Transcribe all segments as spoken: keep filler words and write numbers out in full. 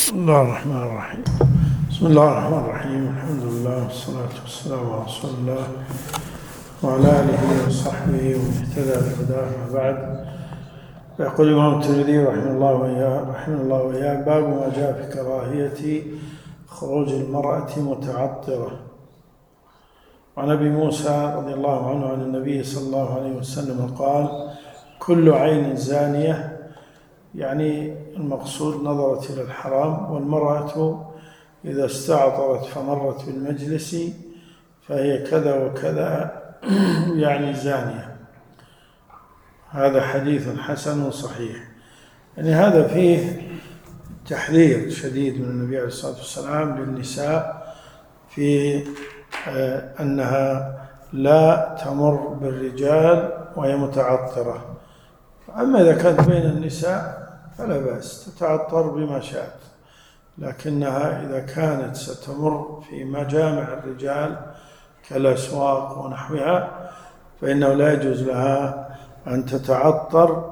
بسم الله الرحمن الرحيم بسم الله الرحمن الرحيم الحمد لله والصلاة والسلام على رسول الله وعلى آله وصحبه ومن اهتدى بهداه. أما بعد، يقول الإمام الترمذي رحمه الله وإياه رحمه الله وإياه باب ما جاء في كراهية خروج المرأة متعطرة. وعن أبي موسى رضي الله عنه عن النبي صلى الله عليه وسلم قال: كل عين زانية، يعني المقصود نظرت إلى الحرام، والمرأة إذا استعطرت فمرت بالمجلس فهي كذا وكذا يعني زانية. هذا حديث حسن صحيح. يعني هذا فيه تحذير شديد من النبي عليه الصلاة والسلام للنساء في أنها لا تمر بالرجال وهي متعطرة. أما إذا كانت بين النساء فلا بأس، تتعطر بما شاءت، لكنها إذا كانت ستمر في مجامع الرجال كالأسواق ونحوها فإنه لا يجوز لها أن تتعطر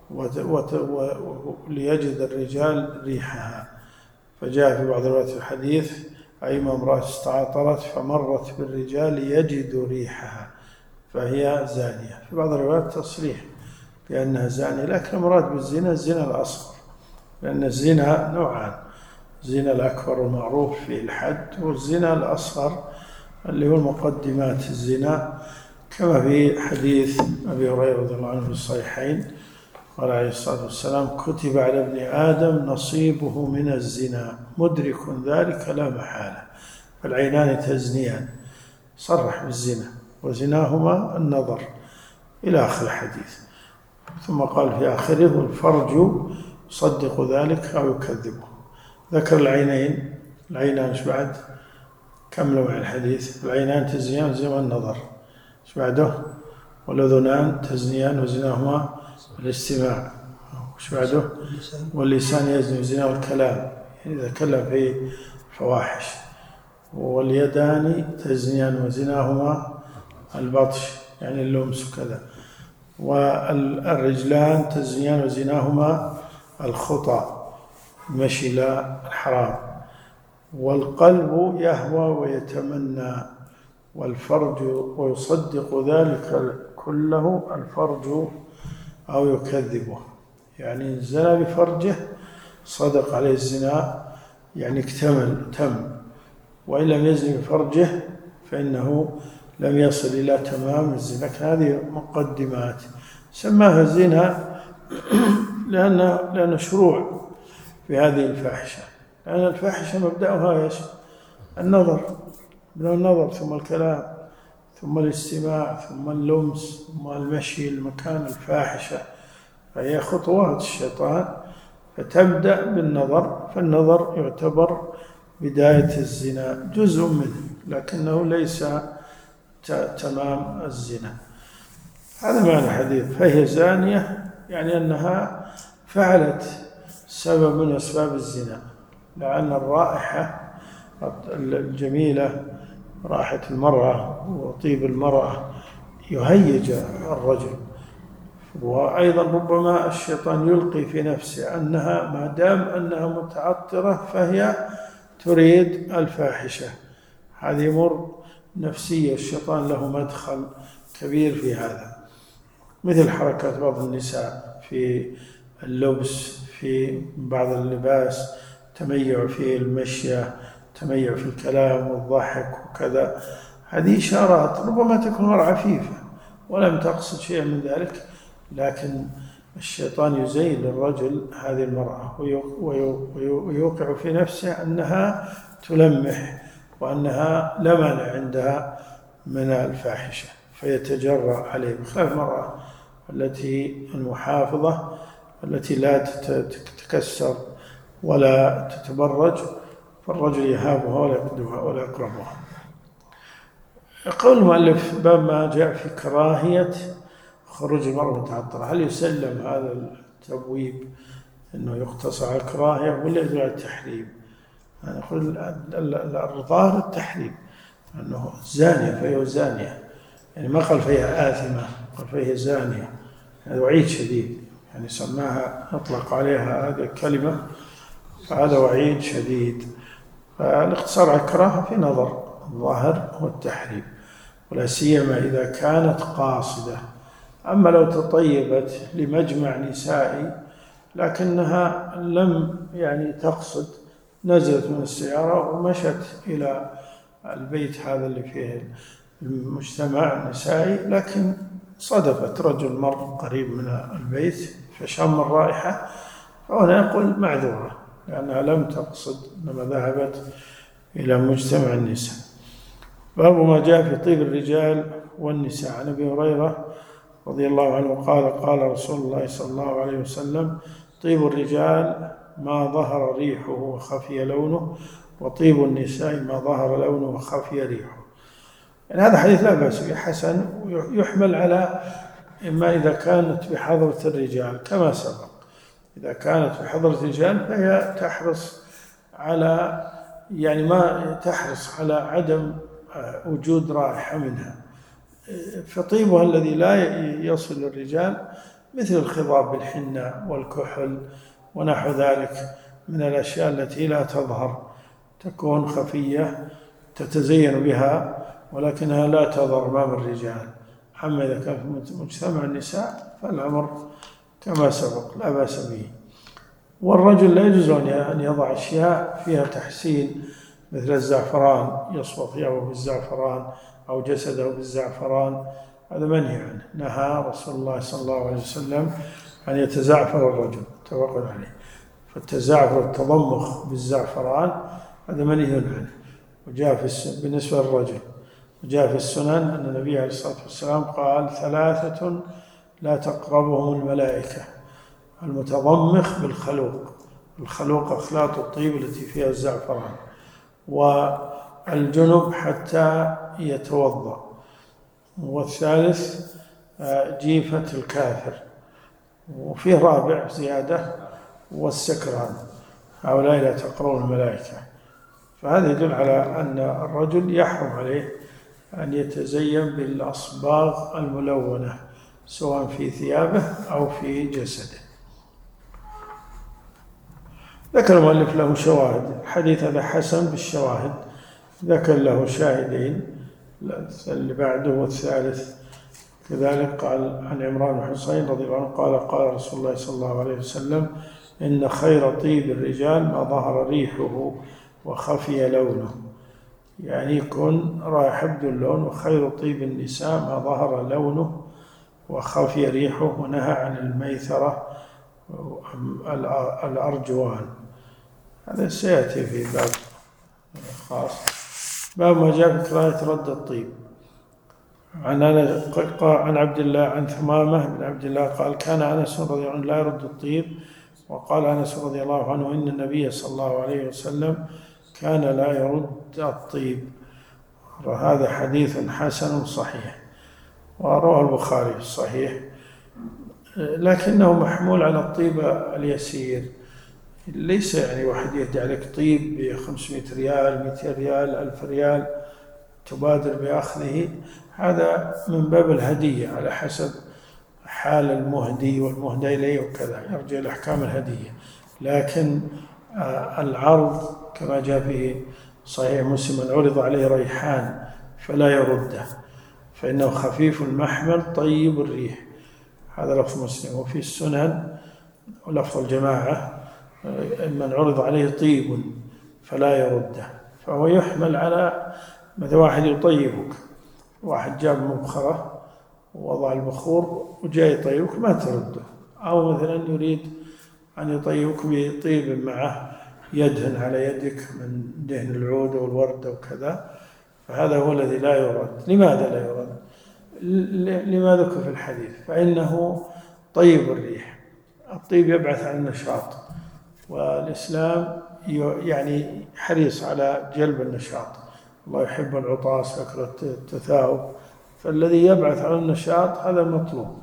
وليجد الرجال ريحها. فجاء في بعض روايات الحديث: أيما امرأة استعطرت فمرت بالرجال يجد ريحها فهي زانية. في بعض الروايات تصريح بأنها زانية، لكن المراد بالزنا الزنا الأصغر، لأن الزنا نوعان: الزنا الأكبر المعروف فيه الحد، والزنا الأصغر اللي هو مقدمات الزنا، كما في حديث أبي هريرة رضي الله عنه في الصحيحين قال عليه الصلاة والسلام: كتب على ابن آدم نصيبه من الزنا مدرك ذلك لا محالة، فالعينان تزنيان، صرح بالزنا، وزناهما النظر، إلى آخر الحديث. ثم قال في آخره: الفرج يصدق ذلك أو يكذبه. ذكر العينين، العينان ايش بعد؟ كملوا مع الحديث: العينان تزنيان زي النظر، ايش بعده؟ والأذنان تزنيان وزناهما الاستماع، ايش بعده؟ واللسان يزني وزناه الكلام، يعني إذا تكلم في الفواحش. واليدان تزنيان وزناهما البطش، يعني اللمس وكذا. والرجلان تزنيان وزناهما الخطى، المشي إلى الحرام. والقلب يهوى ويتمنى، والفرج ويصدق ذلك كله الفرج أو يكذبه، يعني زنى بفرجه صدق عليه الزنا، يعني اكتمل تم، وإن لم يزن بفرجه فإنه لم يصل إلى تمام الزنا. هذه مقدمات سماها زنا لأن لأن شروع في هذه الفاحشة، لأن الفاحشة مبدأها ايش؟ النظر، من النظر ثم الكلام ثم الاستماع ثم اللمس ثم المشي المكان الفاحشة، فهي خطوات الشيطان، فتبدأ بالنظر، فالنظر يعتبر بداية الزنا، جزء منه لكنه ليس تمام الزنا. هذا معنى الحديث: فهي زانية، يعني أنها فعلت سبب من أسباب الزنا، لأن الرائحة الجميلة، رائحة المرأة وطيب المرأة يهيج الرجل. وأيضا ربما الشيطان يلقي في نفسه أنها ما دام أنها متعطرة فهي تريد الفاحشة. هذه أمور نفسية، الشيطان له مدخل كبير في هذا، مثل حركات بعض النساء في اللبس، في بعض اللباس، تميع في المشية، تميع في الكلام والضحك وكذا. هذه إشارات، ربما تكون مرة عفيفة ولم تقصد شيئا من ذلك، لكن الشيطان يزين للرجل هذه المرأة ويوقع في نفسه أنها تلمح وأنها لا مانع عندها من الفاحشة، فيتجرأ عليه، بخلاف المرأة التي المحافظة التي لا تتكسر ولا تتبرج، فالرجل يهابها ولا يقدها ولا يقربها. يقول المؤلف: باب ما جاء في كراهية خروج المرأة متعطرة. هل يسلم هذا التبويب أنه يقتصر على الكراهية ولا يدل على التحريم؟ أنا أقول الظاهر التحريم، أنه زانية فهي زانية، يعني ما قال فهي آثمة، قال فهي زانية. هذا وعيد شديد، يعني سماها، أطلق عليها هذه الكلمة فهذا وعيد شديد. فالاقتصار على الكراهة في نظر الظاهر هو التحريم، ولا سيما إذا كانت قاصدة. أما لو تطيبت لمجمع نسائي لكنها لم يعني تقصد، نزلت من السيارة ومشت إلى البيت هذا اللي فيه المجتمع النسائي، لكن صدفت رجل مر قريب من البيت فشم الرائحة، فهنا يقول معذورة لأنها لم تقصد، إنما ذهبت إلى مجتمع النساء. باب ما جاء في طيب الرجال والنساء. عن أبي هريرة رضي الله عنه قال قال رسول الله صلى الله عليه وسلم: طيب الرجال ما ظهر ريحه وخفي لونه، وطيب النساء ما ظهر لونه وخفي ريحه. يعني هذا حديث لا بأس به، حسن، يحمل على إما إذا كانت بحضرة الرجال كما سبق. إذا كانت بحضرة الرجال فهي تحرص على يعني ما تحرص على عدم وجود رائحة منها. فطيبها الذي لا يصل للرجال مثل الخضاب بالحنة والكحل ونحو ذلك من الأشياء التي لا تظهر، تكون خفية تتزين بها ولكنها لا تظهر أمام الرجال. أما إذا كان في مجتمع النساء فالأمر كما سبق لا بأس به. والرجل لا يجوز أن يضع أشياء فيها تحسين مثل الزعفران، يصبغ ثيابه بالزعفران أو جسده بالزعفران، هذا منهي عنه. نهى رسول الله صلى الله عليه وسلم أن يتزعفر الرجل، متفق عليه. فالتزعفر التضمخ بالزعفران هذا منهي عنه. وجاء في بالنسبة للرجل وجاء في السنن أن النبي عليه الصلاة والسلام قال: ثلاثة لا تقربهم الملائكة: المتضمخ بالخلوق، الخلوق أخلاط الطيب التي فيها الزعفران، والجنب حتى يتوضأ، والثالث جيفة الكافر، وفيه رابع زيادة: والسكران، هؤلاء لا تقربون الملائكة. فهذا يدل على أن الرجل يحرم عليه أن يتزين بالأصباغ الملونة سواء في ثيابه أو في جسده. ذكر المؤلف له شواهد، الحديث هذا حسن بالشواهد، ذكر له شاهدين اللي بعده والثالث كذلك. قال عن عمران بن حسين رضي الله عنه قال قال رسول الله صلى الله عليه وسلم: إن خير طيب الرجال ما ظهر ريحه وخفي لونه، يعني يكون رائحة بدون لون. وخير طيب النساء ما ظهر لونه وخفي ريحه، ونهى عن الميثرة الأرجوان. هذا سيأتي في باب خاص. باب ما جاء في كراهة رد الطيب. عن عن عبد الله عن ثمامة بن عبد الله قال: كان أنس رضي الله عنه لا يرد الطيب. وقال أنس رضي الله عنه: إن النبي صلى الله عليه وسلم كان لا يرد الطيب. وهذا حديث حسن صحيح، ورواه البخاري في الصحيح، لكنه محمول على الطيب اليسير. ليس يعني واحد يهدي عليك طيب بخمسمائة ريال، مئتين ريال، ألف ريال تبادر بأخذه، هذا من باب الهدية على حسب حال المهدي والمهدى إليه وكذا، يرجع لأحكام الهدية. لكن العرض كما جاء في صحيح مسلم: من عرض عليه ريحان فلا يرده فإنه خفيف المحمل طيب الريح، هذا لفظ مسلم. وفي السنن ولفظ الجماعة: من عرض عليه طيب فلا يرده. فهو يحمل على مثل واحد يطيبك، واحد جاب مبخرة ووضع البخور وجاي يطيبك ما ترده، أو مثلا يريد أن يطيبك بطيب معه يدهن على يدك من دهن العود والورد وكذا، فهذا هو الذي لا يرد. لماذا لا يرد؟ لما ذكر في الحديث، فإنه طيب الريح. الطيب يبعث عن النشاط، والإسلام يعني حريص على جلب النشاط. الله يحب العطاس يكره التثاؤب، فالذي يبعث عن النشاط هذا مطلوب.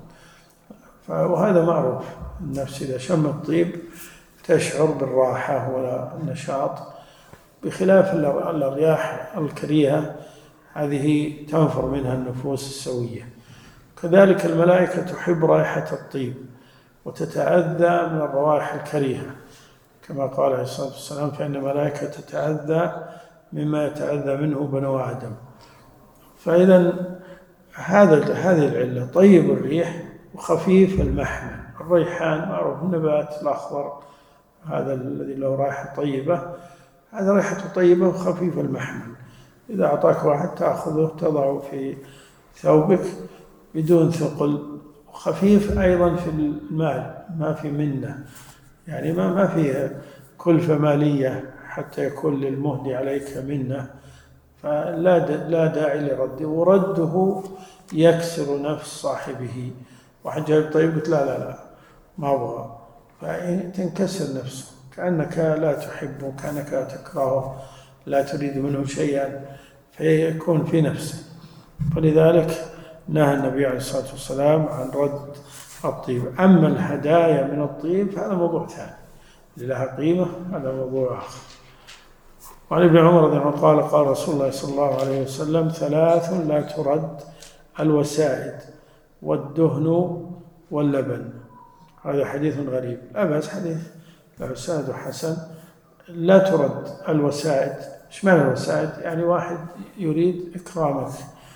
وهذا معروف، النفس إذا شم الطيب تشعر بالراحة والنشاط، بخلاف الرياح الكريهة هذه تنفر منها النفوس السوية. كذلك الملائكة تحب رائحة الطيب وتتأذى من الروائح الكريهة، كما قال عليه الصلاة والسلام: فإن الملائكة تتأذى مما يتأذى منه بنو آدم. فإذا هذا هذه العلة: طيب الريح وخفيف المحمل. الريحان معروف النبات الأخضر هذا الذي له رائحة طيبة، هذا ريحته طيبة وخفيف المحمل. إذا أعطاك واحد تأخذه تضعه في ثوبك بدون ثقل، وخفيف أيضا في المال، ما في منة، يعني ما ما فيها كلفة مالية حتى يكون للمهدي عليك منة، فلا لا داعي لرده. ورده يكسر نفس صاحبه. واحد جايب طيب قلت لا لا لا ما أبغى، فتنكسر نفسه، كأنك لا تحبه، كأنك لا تكرهه، لا تريد منه شيئا، فيكون في نفسه. فلذلك نهى النبي عليه الصلاة والسلام عن رد الطيب. أما الهدايا من الطيب فهذا موضوع ثاني، لها قيمة، هذا موضوع آخر. وعن ابن عمر رضي الله عنه قال: قال رسول الله صلى الله عليه وسلم: ثلاث لا ترد: الوسائد والدهن واللبن. هذا حديث غريب، لا بأس، حديث له سند حسن. لا ترد الوسائد. ايش معنى الوسائد؟ يعني واحد يريد إكرامك،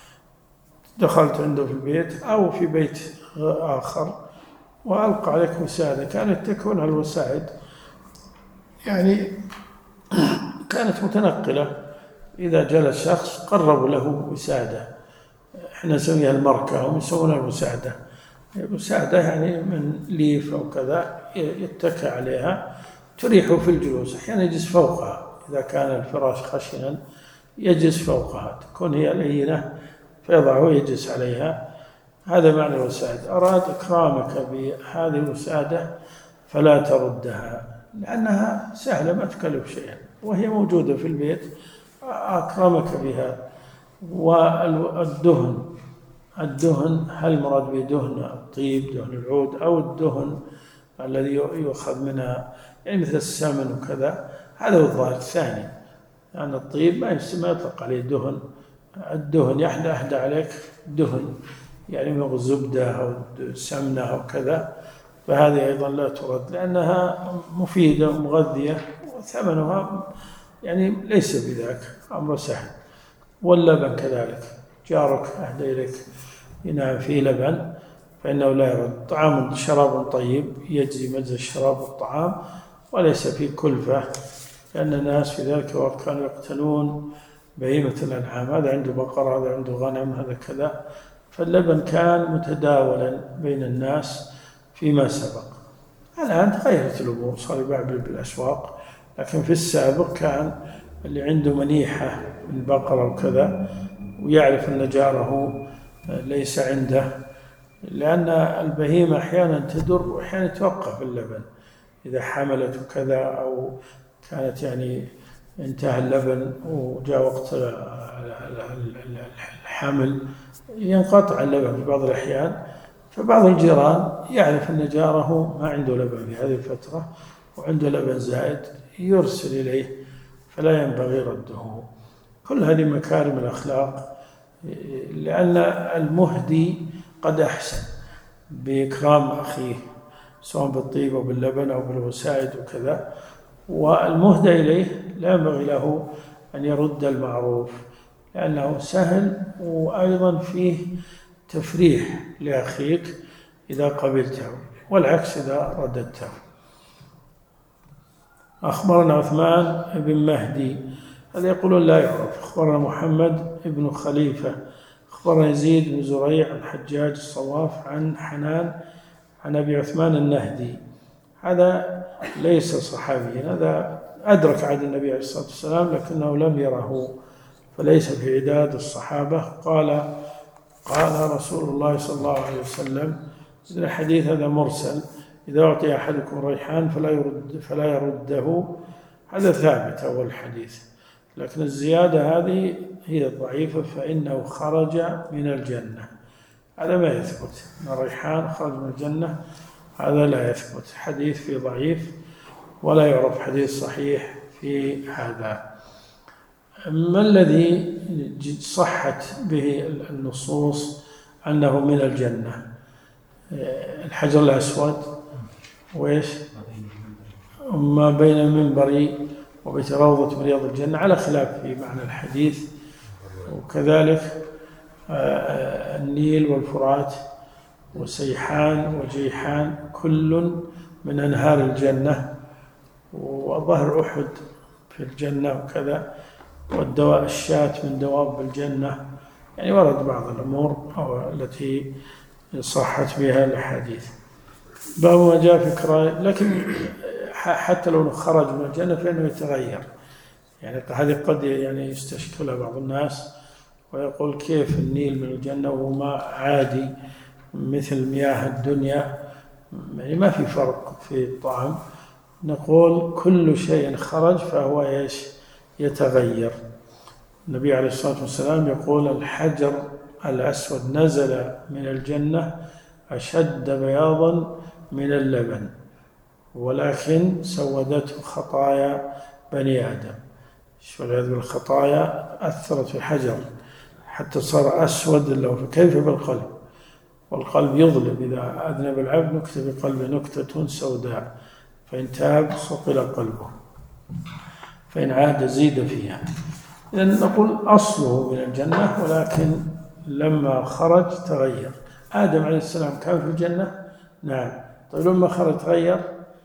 دخلت عنده في البيت أو في بيت آخر وألقى عليك وسادة، كانت تكون الوسائد يعني كانت متنقلة. إذا جلس شخص قربوا له وسادة، احنا نسميها المركة، هم يسمونها الوسادة. الوسادة يعني من ليف أو كذا يتكى عليها، تريحه في الجلوس. أحيانا يجلس فوقها، إذا كان الفراش خشنا يجلس فوقها، تكون هي لينة فيضعه يجلس عليها. هذا معنى الوسادة. أراد إكرامك بهذه الوسادة فلا تردها، لأنها سهلة ما تكلف شيئا وهي موجودة في البيت، أكرمك بها. والدهن، الدهن هل المراد بدهن الطيب دهن العود أو الدهن الذي يؤخذ منها يعني مثل السمن وكذا؟ هذا هو الظاهر الثاني، لأن يعني الطيب ما يطلق عليه دهن. الدهن يحدى أحدى عليك دهن يعني من الزبدة أو سمنة أو كذا، فهذه أيضا لا ترد لأنها مفيدة ومغذية وثمنها يعني ليس بذاك، أمر سهل. واللبن كذلك، جارك أهدى إليك إناء فيه لبن فإنه لا يرد. طعام شراب طيب يجزي مجز الشراب والطعام وليس فيه كلفة، لأن الناس في ذلك الوقت كانوا يقتلون بهيمة الأنعام، هذا عنده بقرة، هذا عنده غنم، هذا كذا، فاللبن كان متداولا بين الناس فيما سبق. الآن تغيرت الأمور، صار يباع بالأسواق، لكن في السابق كان اللي عنده منيحة من بقرة وكذا ويعرف أن جاره ليس عنده، لأن البهيمة أحيانا تدر وأحيانا توقف اللبن إذا حملت وكذا، أو كانت يعني انتهى اللبن وجاء وقت الحمل ينقطع اللبن في بعض الأحيان. فبعض الجيران يعرف أن جاره ما عنده لبن في هذه الفترة وعنده لبن زائد يرسل إليه، فلا ينبغي رده. كل هذه مكارم الأخلاق، لأن المهدي قد أحسن بإكرام أخيه سواء بالطيب أو باللبن أو بالوسائد وكذا، والمهدى إليه لا ينبغي له أن يرد المعروف لأنه سهل، وأيضا فيه تفريح لأخيك إذا قبلته، والعكس إذا رددته. أخبرنا عثمان بن مهدي، هذا يقولون لا يعرف. أخبرنا محمد بن خليفة، أخبرنا يزيد بن زريع عن حجاج الصواف عن حنان عن أبي عثمان النهدي. هذا ليس صحابيا، هذا أدرك عهد النبي عليه الصلاة والسلام لكنه لم يره، فليس في عداد الصحابة. قال قال رسول الله صلى الله عليه وسلم، الحديث هذا مرسل: إذا أعطي أحدكم ريحان فلا يرد فلا يرده. هذا ثابت أول الحديث، لكن الزيادة هذه هي ضعيفة، فإنه خرج من الجنة، هذا ما يثبت. أن الريحان خرج من الجنة هذا لا يثبت، حديث في ضعيف ولا يعرف حديث صحيح في هذا. ما الذي صحت به النصوص أنه من الجنة؟ الحجر الأسود وإيش؟ ما بين المنبر وبيت روضة من رياض الجنة على خلاف في معنى الحديث. وكذلك النيل والفرات وسيحان وجيحان كل من أنهار الجنة، وظهر أحد في الجنة وكذا، والدواء الشاة من دواب الجنة. يعني ورد بعض الأمور أو التي صحت بها الأحاديث. باب ما جاء في كراهية، لكن حتى لو خرج من الجنة فإنه يتغير. يعني هذه قد يعني يستشكلها بعض الناس ويقول كيف النيل من الجنة وهو ماء عادي مثل مياه الدنيا، يعني ما في فرق في الطعم. نقول كل شيء خرج فهو ايش؟ يتغير. النبي عليه الصلاة والسلام يقول الحجر الأسود نزل من الجنة أشد بياضا من اللبن، ولكن سودته خطايا بني آدم. والعياذ بالخطايا أثرت في الحجر حتى صار أسود له، فكيف بالقلب؟ والقلب يظلم، إذا أذنب العبد نكتة بقلبه نكتة سوداء، فإن تاب صقل قلبه، فإن عاد زيد فيها. إذن نقول أصله من الجنة، ولكن لما خرج تغير. آدم عليه السلام كان في الجنة؟ نعم. طيب لما خرج تغير؟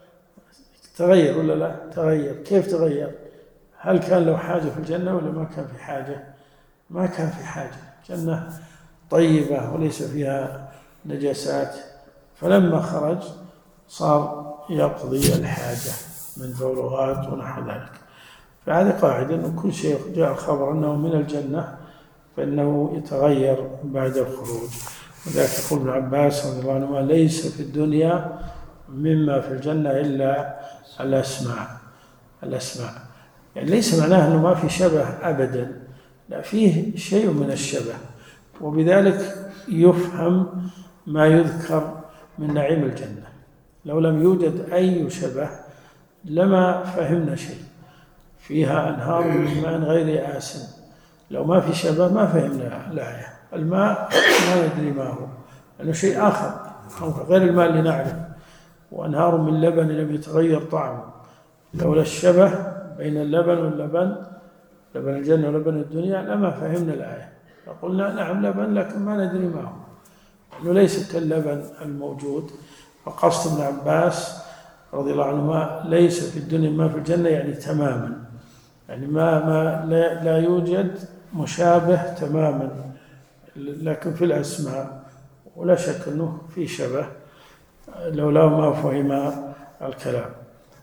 تغير ولا لا؟ تغير. كيف تغير؟ هل كان له حاجة في الجنة ولا ما كان في حاجة؟ ما كان في حاجة. جنة طيبة وليس فيها نجاسات، فلما خرج صار يقضي الحاجة من بولغات ونحو ذلك. فهذه قاعدة أن كل شيء جاء الخبر أنه من الجنة فإنه يتغير بعد الخروج. وذلك يقول ابن عباس رضي الله عنهما ليس في الدنيا مما في الجنة إلا الأسماء. الأسماء يعني ليس معناه أنه ما في شبه أبدا، لا، فيه شيء من الشبه، وبذلك يفهم ما يذكر من نعيم الجنة. لو لم يوجد أي شبه لما فهمنا شيء. فيها أنهار من ماء غير آسن، لو ما في شبه ما فهمنا الآية. الماء ما ندري ما هو، لأنه شيء آخر غير الماء اللي نعرف. وأنهار من لبن لم يتغير طعمه، لولا الشبه بين اللبن واللبن، لبن الجنة ولبن الدنيا، لما فهمنا الآية. فقلنا نعم لبن لكن ما ندري ما هو، لأنه ليس كاللبن الموجود. فقصد ابن عباس رضي الله عنهما ليس في الدنيا ما في الجنة، يعني تماما، يعني ما, ما لا, لا يوجد مشابه تماما، لكن في الأسماء ولا شك أنه في شبه لولا ما فهم الكلام.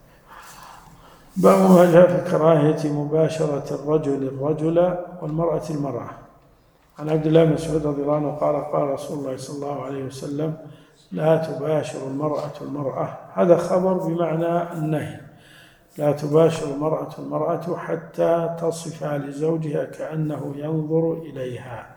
باب ما جاء في كراهية مباشرة الرجل الرجل والمرأة المرأة. عن عبد الله بن مسعود رضي الله عنه قال قال رسول الله صلى الله عليه وسلم لا تباشر المرأة المرأة. هذا خبر بمعنى النهي. لا تباشر المرأة المرأة حتى تصف لزوجها كأنه ينظر إليها.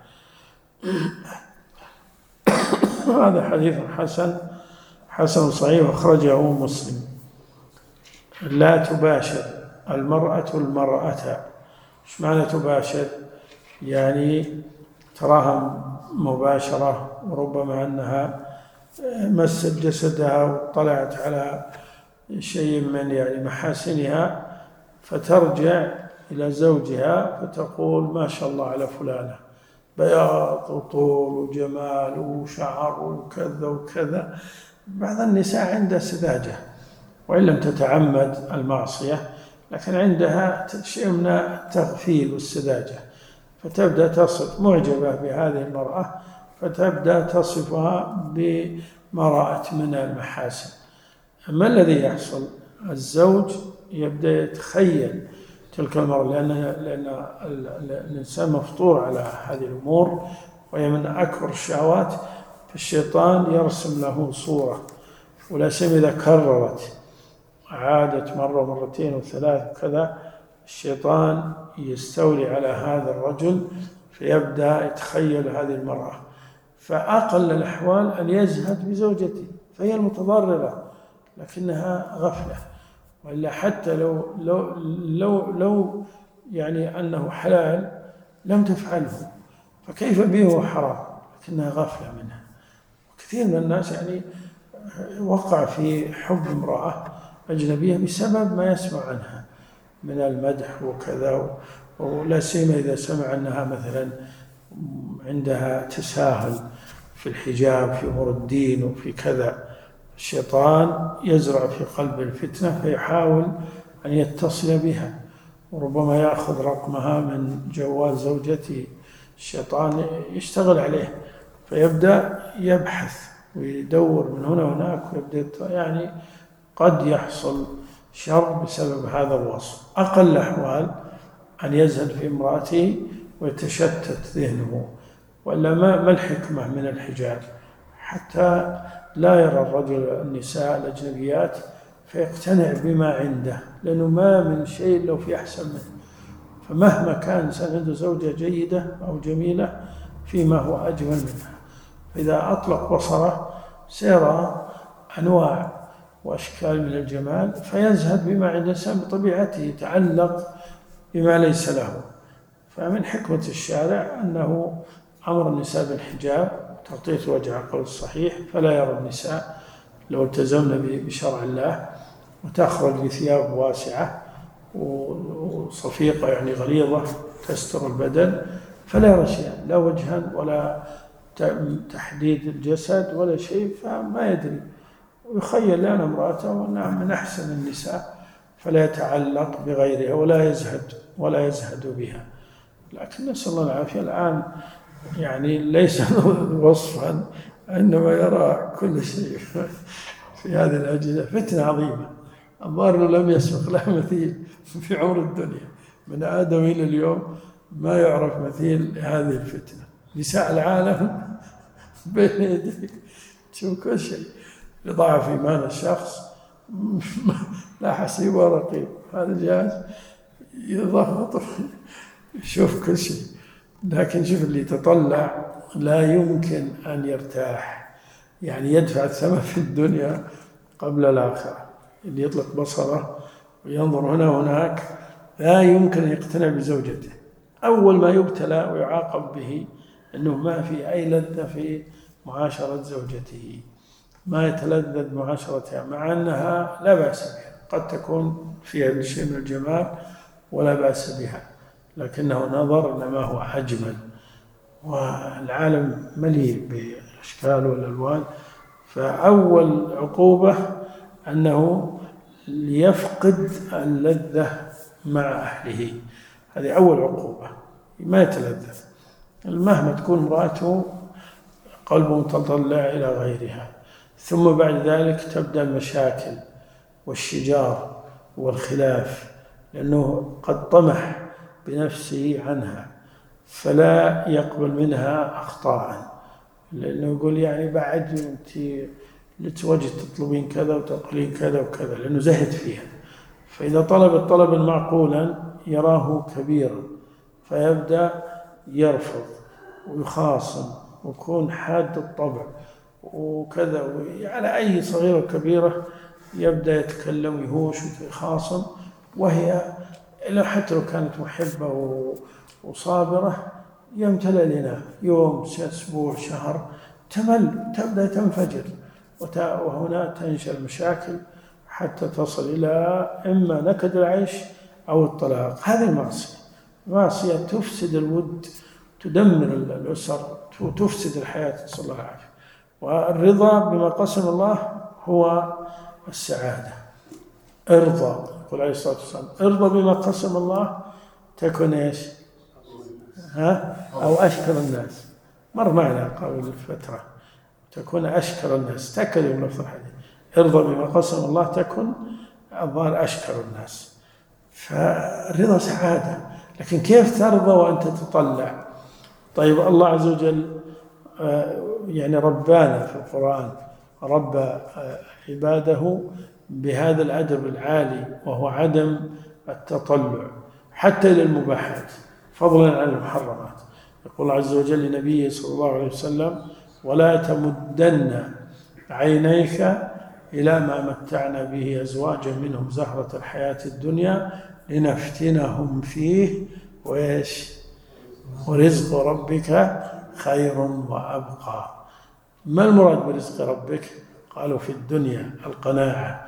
هذا حديث حسن حسن صحيح أخرجه مسلم. لا تباشر المرأة المرأة. ايش معنى تباشر؟ يعني تراها مباشرة، وربما أنها مست جسدها واطلعت على شيء من يعني محاسنها، فترجع إلى زوجها فتقول ما شاء الله على فلانة، بياض وطول وجمال وشعر وكذا وكذا. بعض النساء عندها سذاجة وإن لم تتعمد المعصية، لكن عندها شيء من التغفيل والسذاجة، فتبدأ تصف معجبة بهذه المرأة، فتبدأ تصفها بما رأت من المحاسن. ما الذي يحصل؟ الزوج يبدأ يتخيل تلك المرأة، لأن, لأن الإنسان مفطور على هذه الأمور، وهي من أكبر الشهوات. فالشيطان يرسم له صورة، ولا سيما إذا كررت، عادت مرة مرتين وثلاث وكذا، الشيطان يستولي على هذا الرجل فيبدأ يتخيل هذه المرأة. فأقل الأحوال أن يزهد بزوجته، فهي المتضررة، لكنها غفلة. وإلا حتى لو لو لو لو يعني أنه حلال لم تفعله، فكيف به هو حرام؟ لكنها غفلة منها. وكثير من الناس يعني وقع في حب امرأة أجنبية بسبب ما يسمع عنها من المدح وكذا، ولا سيما إذا سمع أنها مثلا عندها تساهل في الحجاب في أمور الدين وفي كذا. الشيطان يزرع في قلب الفتنة فيحاول أن يتصل بها، وربما يأخذ رقمها من جوال زوجته. الشيطان يشتغل عليه فيبدأ يبحث ويدور من هنا وهناك، ويبدأ يعني قد يحصل شر بسبب هذا الوصف. أقل الأحوال أن يزهد في امرأته ويتشتت ذهنه، ولا ما الحكمة من الحجاب حتى لا يرى الرجل النساء الأجنبيات فيقتنع بما عنده، لأنه ما من شيء لو في أحسن منه. فمهما كان إنسان عنده زوجة جيدة أو جميلة فيما هو أجمل منها، فإذا أطلق بصره سيرى أنواع وأشكال من الجمال فيزهد بما عند الإنسان بطبيعته، يتعلق بما ليس له. فمن حكمة الشارع أنه أمر النساء بالحجاب، تغطية وجه القول الصحيح، فلا يرى النساء لو التزمن بشرع الله وتخرج بثياب واسعة وصفيقة يعني غليظة تستر البدن، فلا يرى شيئا، لا وجها ولا تحديد الجسد ولا شيء، فما يدري، ويخيل لأن امرأته أنها من أحسن النساء فلا يتعلق بغيرها ولا يزهد ولا يزهد بها. لكن نسأل الله العافية الآن يعني ليس وصفا، إنما يرى كل شيء في هذه الأجهزة. فتنة عظيمة الظاهر لم يسبق لها مثيل في عمر الدنيا من آدم إلى اليوم، ما يعرف مثيل هذه الفتنة. نساء العالم بين يديك تشوف كل شيء، لضعف إيمان الشخص لا حسيب ولا رقيب، هذا الجهاز يضغط يشوف كل شيء. لكن شوف اللي يتطلع لا يمكن أن يرتاح، يعني يدفع الثمن في الدنيا قبل الآخرة. اللي يطلق بصره وينظر هنا وهناك لا يمكن أن يقتنع بزوجته. أول ما يبتلى ويعاقب به أنه ما في أي لذة في معاشرة زوجته، ما يتلذذ بمعاشرتها، مع أنها لا بأس بها، قد تكون فيها شيء من الجمال ولا بأس بها، لكنه نظر إلى ما هو أجمل. والعالم مليء بالأشكال والألوان، فأول عقوبة أنه ليفقد اللذة مع أهله، هذه أول عقوبة، ما يتلذذ مهما تكون امرأته قلبه متطلع إلى غيرها. ثم بعد ذلك تبدأ المشاكل والشجار والخلاف، لأنه قد طمح بنفسه عنها فلا يقبل منها أخطاء، لأنه يقول يعني بعد أنت لتوجد تطلبين كذا وتقولين كذا وكذا، لأنه زهد فيها. فإذا طلب طلبا معقولا يراه كبيرا فيبدأ يرفض ويخاصم ويكون حاد الطبع وكذا، على أي صغيرة وكبيرة يبدأ يتكلم ويهوش ويخاصم، وهي حتى لو كانت محبة وصابرة يمتلئ لنا يوم أسبوع شهر تمل، تبدأ تنفجر، وهنا تنشأ المشاكل حتى تصل إلى إما نكد العيش أو الطلاق. هذه المعصية، معصية تفسد الود، تدمر الأسر، وتفسد الحياة، نسأل الله العافية. والرضا بما قسم الله هو السعادة. ارضى، يقول عليه الصلاة والسلام ارضى بما قسم الله تكن ايش؟ ها؟ أو أشكر الناس، مر معنا قبل الفترة، تكون أشكر الناس، تأكد من لفظ الحديث، ارضى بما قسم الله تكن الظاهر أشكر الناس. فالرضا سعادة، لكن كيف ترضى وأنت تطلع؟ طيب الله عز وجل يعني ربانا في القرآن، رب عباده بهذا الأدب العالي وهو عدم التطلع حتى إلى المباحات فضلا عن المحرمات. يقول الله عز وجل لنبيه صلى الله عليه وسلم ولا تمدن عينيك إلى ما متعنا به أزواجا منهم زهرة الحياة الدنيا لنفتنهم فيه وإيش ورزق ربك خير وأبقى. ما المراد برزق ربك؟ قالوا في الدنيا القناعة،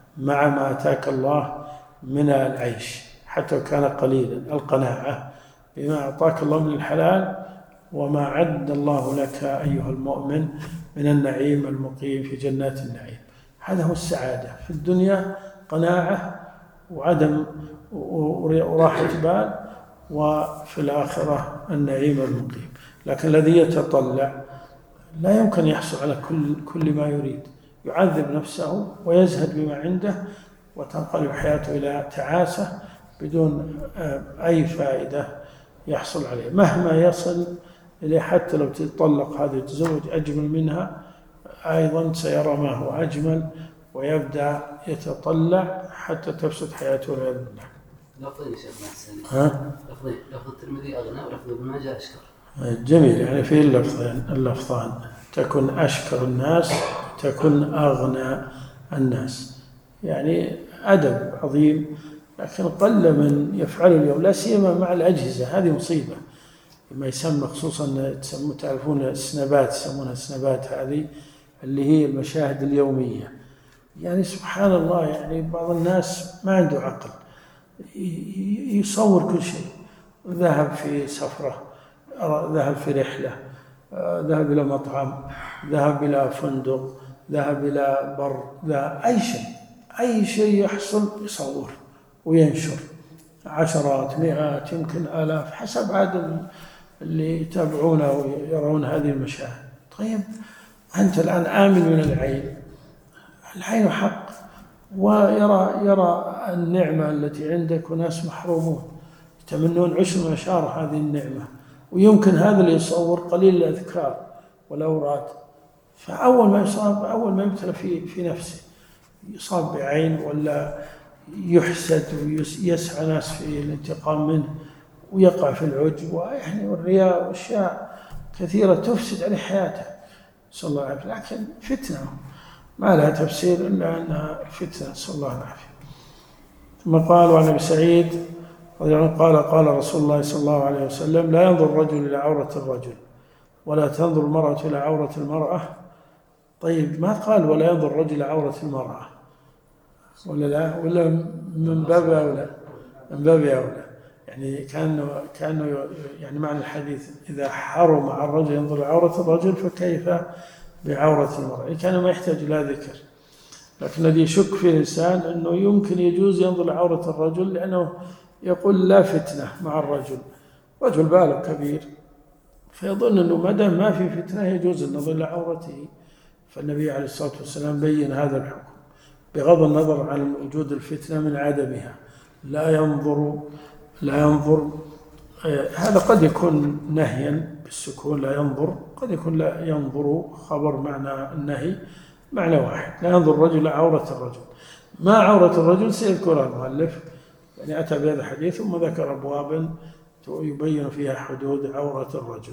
مع ما أتاك الله من العيش حتى كان قليلا، القناعة بما أعطاك الله من الحلال وما عد الله لك أيها المؤمن من النعيم المقيم في جنات النعيم. هذا هو السعادة في الدنيا، قناعة وعدم وراحة بال، وفي الآخرة النعيم المقيم. لكن الذي يتطلع لا يمكن يحصل على كل كل ما يريد، يعذب نفسه ويزهد بما عنده وتنقلب حياته إلى تعاسة بدون أي فائدة يحصل عليه مهما يصل إليه. حتى لو تطلق هذه وتزوج أجمل منها أيضا سيرى ما هو أجمل ويبدأ يتطلع حتى تفسد حياته والعياذ بالله. لفظين شيخ محسن. ها؟ لفظين، لفظ الترمذي أغنى ولفظ ابن ماجه أشكر. جميل، يعني فيه اللفظين اللفظان، تكن أشكر الناس تكن أغنى الناس، يعني أدب عظيم. لكن قل من يفعله اليوم، لا سيما مع الأجهزة، هذه مصيبة. ما يسمى خصوصا تعرفون السنابات، يسمونها السنابات هذه اللي هي المشاهد اليومية. يعني سبحان الله، يعني بعض الناس ما عنده عقل يصور كل شيء، ذهب في سفرة، ذهب في رحلة، ذهب إلى مطعم، ذهب إلى فندق، ذهب إلى بر، ذهب أي شيء أي شيء يحصل يصور وينشر، عشرات مئات يمكن آلاف حسب عدد اللي يتابعونه ويرون هذه المشاهد. طيب أنت الآن آمن من العين، العين حق، ويرى يرى النعمة التي عندك وناس محرومون يتمنون عشر مشار هذه النعمة، ويمكن هذا اللي يصور قليل الأذكار والأوراد، فأول ما يصاب أول ما يبتلى في في نفسه يصاب بعين ولا يحسد ويسعى ناس في الانتقام منه ويقع في العجب ويعني والرياء وأشياء كثيرة تفسد عليه حياته، صلى الله عليه وسلم. لكن فتنة ما لها تفسير إلا أنها فتنة، صلى الله عليه وسلم. ثم قال: وعن أبي سعيد رضي الله عنه قال: قال رسول الله صلى الله عليه وسلم: لا ينظر الرجل إلى عورة الرجل ولا تنظر المرأة إلى عورة المرأة. طيب ما قال ولا ينظر الرجل إلى عورة المرأة ولا لا، ولا من باب أولى؟ من باب أولى، يعني كأنه كأنه يعني معنى الحديث إذا حرم على الرجل ينظر إلى عورة الرجل فكيف بعورة المرأة؟ كان ما يحتاج إلى ذكر. لكن الذي يشك فيه الإنسان أنه يمكن يجوز ينظر إلى عورة الرجل، لأنه يقول لا فتنة مع الرجل، رجل بالغ كبير، فيظن أنه ما دام ما في فتنة يجوز النظر إلى عورته. فالنبي عليه الصلاة والسلام بين هذا الحكم بغض النظر عن وجود الفتنة من عدمها. لا ينظر لا ينظر هذا قد يكون نهيا بالسكون، لا ينظر، قد يكون لا ينظر خبر معنى النهي معنى واحد. لا ينظر الرجل عورة الرجل، ما عورة الرجل سيذكرها المؤلف، يعني أتى بهذا الحديث ثم ذكر أبوابا يبين فيها حدود عورة الرجل.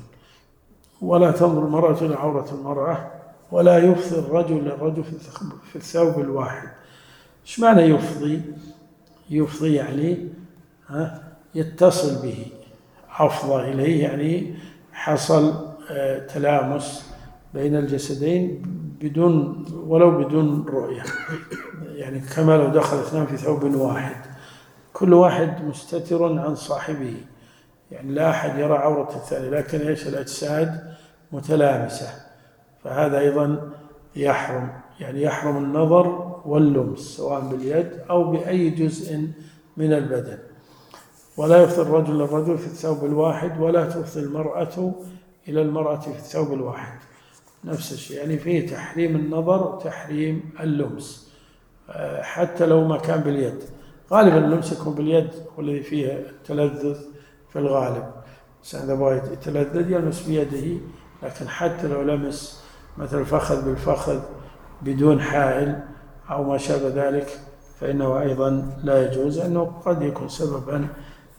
ولا تنظر المرأة إلى عورة المرأة، ولا يفضي الرجل للرجل في الثوب الواحد. ايش معنى يفضي؟ يفضي يعني ها يتصل به، أفضى إليه يعني حصل تلامس بين الجسدين بدون ولو بدون رؤية، يعني كما لو دخل اثنان في ثوب واحد، كل واحد مستتر عن صاحبه، يعني لا أحد يرى عورة الثاني، لكن إيش الأجساد متلامسة، فهذا أيضا يحرم، يعني يحرم النظر واللمس سواء باليد أو بأي جزء من البدن. ولا يفضي الرجل للرجل في الثوب الواحد، ولا تفضي المرأة إلى المرأة في الثوب الواحد، نفس الشيء، يعني فيه تحريم النظر وتحريم اللمس حتى لو ما كان باليد. غالبا اللمس يكون باليد والذي فيه التلذذ في الغالب، إذا بغى يتلذذ يلمس بيده، لكن حتى لو لمس مثل الفخذ بالفخذ بدون حائل أو ما شابه ذلك فإنه أيضا لا يجوز، أنه قد يكون سببا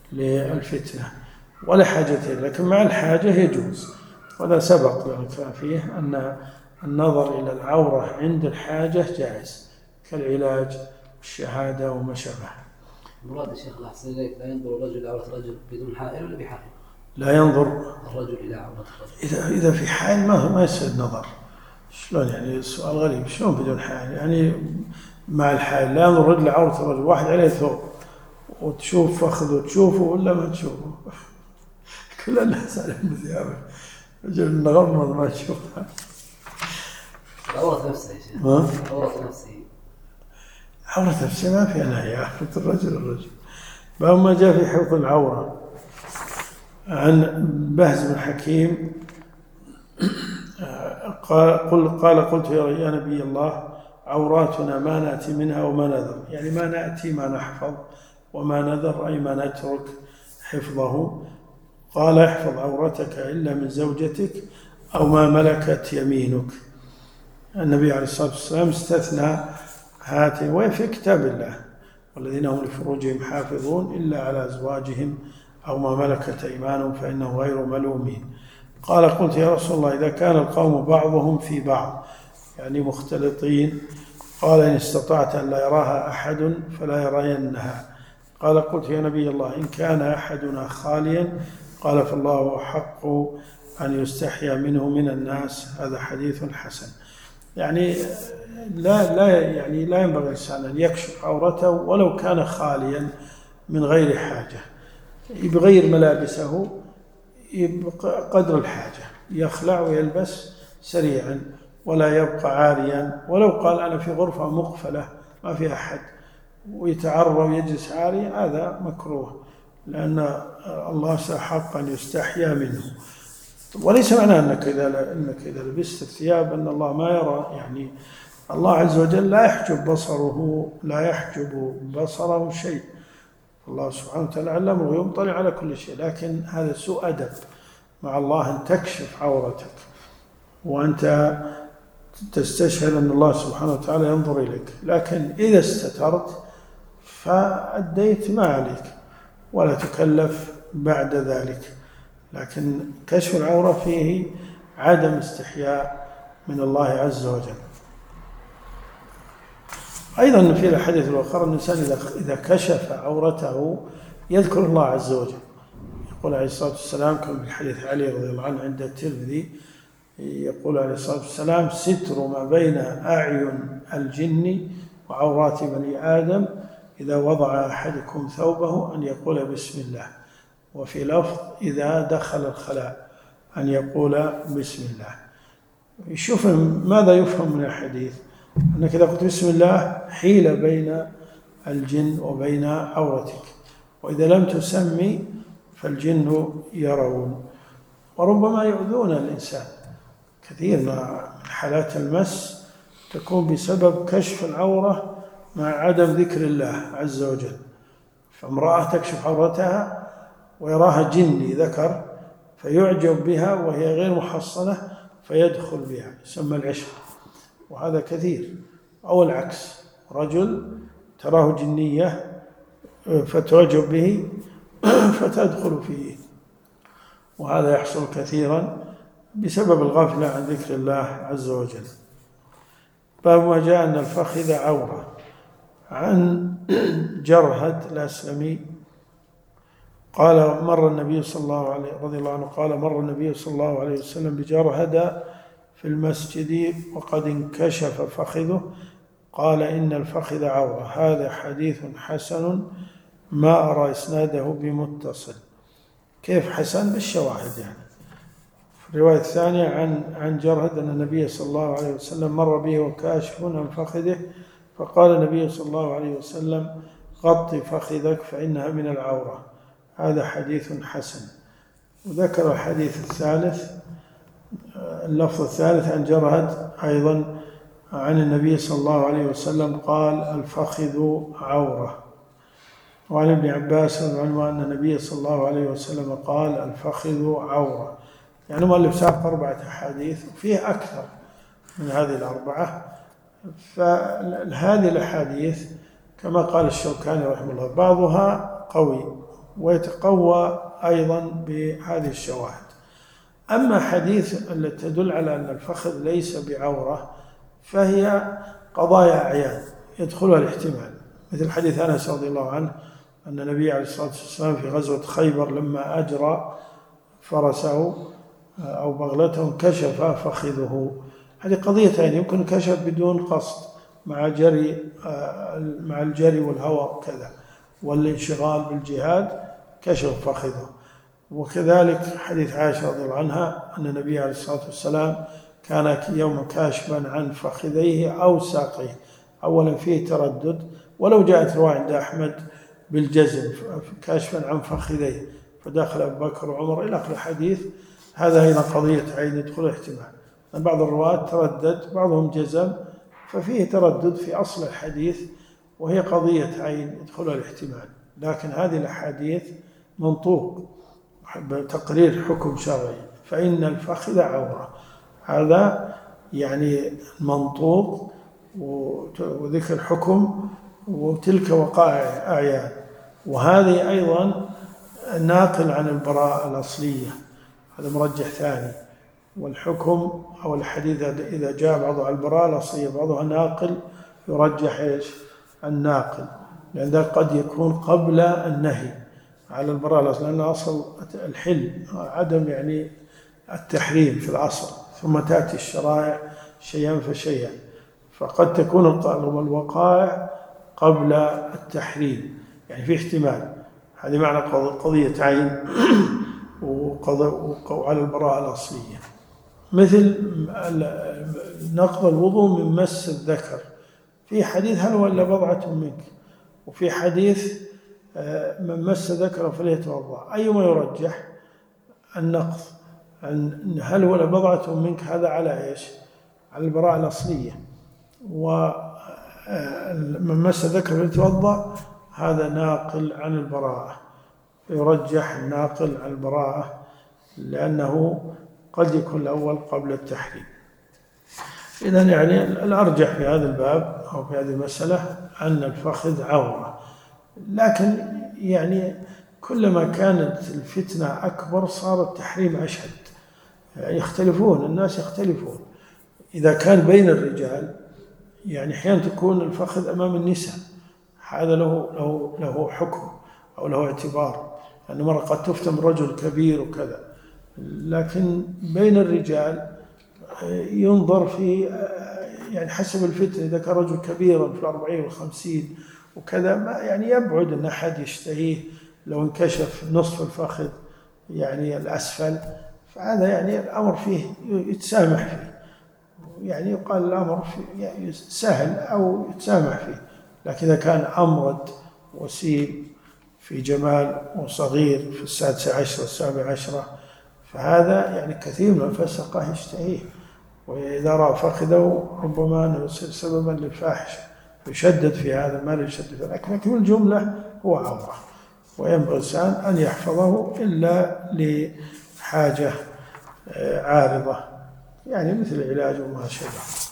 للفتنة ولا حاجة، لكن مع الحاجة يجوز. وهذا سبق لنا فيه أن النظر إلى العورة عند الحاجة جائز كالعلاج والشهادة وما شابه. مراد الشيخ الله أحسن إليك: لا ينظر الرجل إلى عورة الرجل بدون حائل ولا بحائل؟ لا ينظر الرجل إلى عورة الرجل إذا إذا في حائل ما ما يصير نظر. شلون يعني؟ السؤال غريب، شلون بدون حائل؟ يعني مع الحائل لا ينظر رجل عورة الرجل، واحد عليه ثوب وتشوف فخذه تشوفه ولا ما تشوفه كل الناس عليهم ثيابه، رجل نغمض ما تشوفها. عورة نفسه يا شيخ. عورة نفسه. عورة نفسه ما فيها نهي، عورة الرجل الرجل. باب ما جاء في حفظ العورة. عن بهز بن حكيم قال قال قلت يا نبي الله عوراتنا ما نأتي منها وما نذر، يعني ما نأتي ما نحفظ وما نذر أي ما نترك حفظه. قال احفظ عورتك إلا من زوجتك أو ما ملكت يمينك. النبي عليه الصلاة والسلام استثنى هاتين، وين في كتاب الله والذين هم لفروجهم حافظون إلا على أزواجهم أو ما ملكت أيمانهم فإنهم غير ملومين. قال قلت يا رسول الله إذا كان القوم بعضهم في بعض يعني مختلطين، قال إن استطعت أن لا يراها أحد فلا يرينها. قال قلت يا نبي الله إن كان أحدنا خاليا، قال فالله أحق أن يستحيا منه من الناس. هذا حديث حسن. يعني لا لا يعني لا ينبغي الإنسان أن يكشف عورته ولو كان خاليا من غير حاجة، بغير ملابسه قدر الحاجة، يخلع ويلبس سريعا ولا يبقى عاريا. ولو قال أنا في غرفة مقفلة ما في أحد ويتعرى ويجلس عاري، هذا مكروه، لأن الله سأحق أن يستحيا منه. وليس معناه أنك إذا أنك إذا لبست الثياب أن الله ما يرى، يعني الله عز وجل لا يحجب بصره لا يحجب بصره شيء، الله سبحانه وتعالى علمه ويمطلع على كل شيء، لكن هذا سوء أدب مع الله أن تكشف عورتك وأنت تستشعر أن الله سبحانه وتعالى ينظر إليك. لكن إذا استترت فأديت ما عليك ولا تكلف بعد ذلك. لكن كشف العورة فيه عدم استحياء من الله عز وجل. أيضا في الحديث الآخر أن الإنسان إذا كشف عورته يذكر الله عز وجل. يقول عليه الصلاة والسلام كما في حديث علي رضي الله عنه عند الترمذي، يقول عليه الصلاة والسلام ستر ما بين أعين الجن وعورات بني آدم إذا وضع أحدكم ثوبه أن يقول بسم الله، وفي لفظ إذا دخل الخلاء أن يقول بسم الله. يشوف ماذا يفهم من الحديث، أنك إذا قلت بسم الله حيل بين الجن وبين عورتك، وإذا لم تسمي فالجن يرون وربما يؤذون الإنسان. كثير من حالات المس تكون بسبب كشف العورة مع عدم ذكر الله عز وجل. فامرأة تكشف عورتها ويراها جني ذكر فيعجب بها وهي غير محصنة فيدخل بها، يسمى العشق، وهذا كثير. أو العكس، رجل تراه جنية فتعجب به فتدخل فيه، وهذا يحصل كثيرا بسبب الغفلة عن ذكر الله عز وجل. باب ما جاء أن الفخذ عورة. عن جرهد الأسلمي قال مر النبي صلى الله عليه رضي الله عنه قال مر النبي صلى الله عليه وسلم بجرهد في المسجد وقد انكشف فخذه، قال إن الفخذ عورة. هذا حديث حسن ما أرى إسناده بمتصل. كيف حسن؟ بالشواهد. يعني في الرواية الثانية عن عن جرهد أن النبي صلى الله عليه وسلم مر به وكاشف عن فخذه، فقال النبي صلى الله عليه وسلم غط فخذك فإنها من العورة. هذا حديث حسن. وذكر الحديث الثالث اللفظ الثالث عن جرهد أيضا عن النبي صلى الله عليه وسلم قال الفخذ عورة. وعن ابن عباس رضي الله عنه أن النبي صلى الله عليه وسلم قال الفخذ عورة. يعني مؤلف ساق أربعة أحاديث وفيه أكثر من هذه الأربعة. فهذه الأحاديث كما قال الشوكاني رحمه الله بعضها قوي ويتقوى أيضا بهذه الشواهد. أما حديث التي تدل على أن الفخذ ليس بعورة فهي قضايا أعيان يدخلها الاحتمال، مثل حديث أنس رضي الله عنه أن النبي عليه الصلاة والسلام في غزوة خيبر لما أجرى فرسه أو بغلته كشف فخذه. هذه قضيتين، يمكن كشف بدون قصد مع جري مع الجري والهوى كذا، والانشغال بالجهاد كشف فخذه. وكذلك حديث عائشة رضي الله عنها أن النبي عليه الصلاة والسلام كان يوم كاشفا عن فخذيه أو ساقيه. أولا فيه تردد، ولو جاءت رواية عند أحمد بالجزم كاشفا عن فخذيه فدخل أبو بكر وعمر إلى آخر الحديث، هذا أيضا قضية عين يدخل احتمال. بعض الرواة تردد، بعضهم جزم، ففيه تردد في أصل الحديث، وهي قضية عين يدخلها الاحتمال. لكن هذه الأحاديث منطوق بتقرير حكم شرعي، فإن الفخذ عورة، هذا يعني منطوق وذكر حكم، وتلك وقائع أعيان. وهذه أيضا ناقل عن البراءة الأصلية، هذا مرجح ثاني. والحكم أو الحديث إذا جاء بعضها على البراءة الأصلية بعضها ناقل يرجح إيش؟ الناقل، لأن ذلك قد يكون قبل النهي على البراءة الأصلية، لأن أصل الحل عدم يعني التحريم في الأصل، ثم تأتي الشرائع شيئا فشيئا، فقد تكون الوقائع قبل التحريم، يعني في احتمال. هذه معنى قضية عين وعلى البراءة الأصلية. مثل نقض الوضوء من مس الذكر، في حديث هل هو إلا بضعة منك، وفي حديث من مس ذكره فليتوضأ، أيما يرجح؟ النقض. هل هو إلا بضعة منك هذا على إيش؟ على البراءة الأصلية، ومن مس ذكره فليتوضأ هذا ناقل عن البراءة، يرجح الناقل عن البراءة لأنه قد يكون الأول قبل التحريم. إذن يعني الأرجح في هذا الباب أو في هذه المسألة أن الفخذ عورة، لكن يعني كلما كانت الفتنة أكبر صار التحريم أشد، يعني يختلفون الناس يختلفون. إذا كان بين الرجال يعني أحيانا تكون الفخذ أمام النساء، هذا له له له حكم أو له اعتبار، لأن مرة قد تفتن رجل كبير وكذا. لكن بين الرجال ينظر في يعني حسب الفتنة، إذا كان رجل كبيرا في الأربعين والخمسين وكذا ما يعني يبعد أن أحد يشتهيه لو انكشف نصف الفخذ يعني الأسفل، فهذا يعني الأمر فيه يتسامح فيه، يعني يقال الأمر فيه يعني سهل أو يتسامح فيه. لكن إذا كان أمرد وسيم في جمال وصغير في السادسة عشرة السابعة عشرة، فهذا يعني كثير من الفسقة يشتهيه، وإذا رأى فخذه ربما أنه يصير سببا للفاحشة، فيشدد في هذا ما لا يشدد في، لكن في الجملة هو عورة، وينبغي الإنسان أن يحفظه إلا لحاجة عارضة، يعني مثل علاج وما شابه.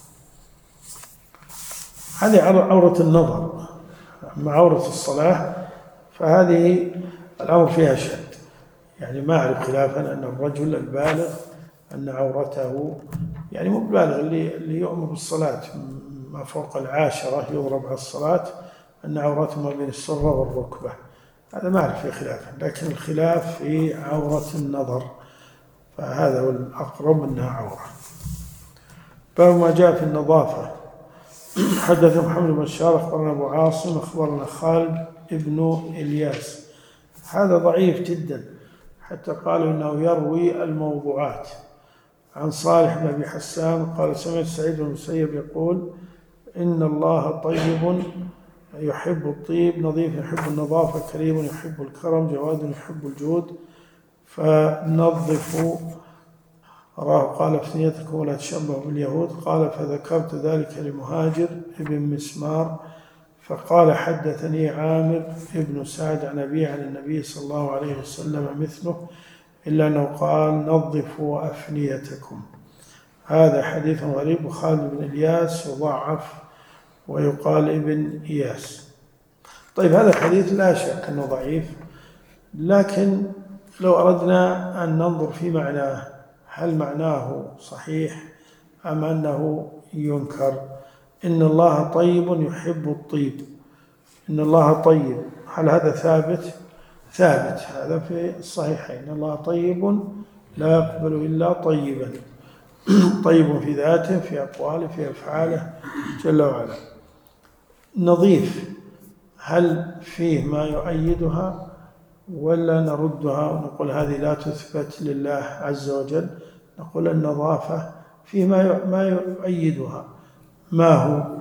هذه عورة النظر. أما عورة الصلاة فهذه الأمر فيها شد، يعني ما أعرف خلافا أن الرجل البالغ أن عورته يعني مو بالغ اللي, اللي يؤمر بالصلاة ما فوق العاشرة يضرب على الصلاة، أن عورته ما بين السرة والركبة، هذا ما أعرف فيه خلافا. لكن الخلاف في عورة النظر، فهذا هو الأقرب أنها عورة. باب ما جاء في النظافة. حدث محمد بن بشار أخبرنا أبو عاصم أخبرنا خالد ابن إلياس، هذا ضعيف جدا، حتى قالوا إنه يروي الموضوعات. عن صالح بن أبي حسان قال سمعت سعيد بن المسيب يقول إن الله طيب يحب الطيب، نظيف يحب النظافة، كريم يحب الكرم، جواد يحب الجود، فنظفوا. راه قال في نيتكم ولا تشبهوا باليهود. قال فذكرت ذلك لمهاجر ابن مسمار فقال حدثني عامر ابن سعد عن أبيه عن النبي صلى الله عليه وسلم مثله، إلا أنه قال نظفوا أفنيتكم. هذا حديث غريب. وخالد بن إلياس يضعف ويقال ابن إياس. طيب هذا الحديث لا شك أنه ضعيف، لكن لو أردنا أن ننظر في معناه، هل معناه صحيح أم أنه ينكر؟ إن الله طيب يحب الطيب، إن الله طيب، هل هذا ثابت؟ ثابت، هذا في الصحيحين، إن الله طيب لا يقبل إلا طيبا، طيب في ذاته في أقواله في أفعاله جل وعلا. نضيف هل فيه ما يؤيدها ولا نردها ونقول هذه لا تثبت لله عز وجل؟ نقول النظافة فيما ما يؤيدها. ما هو؟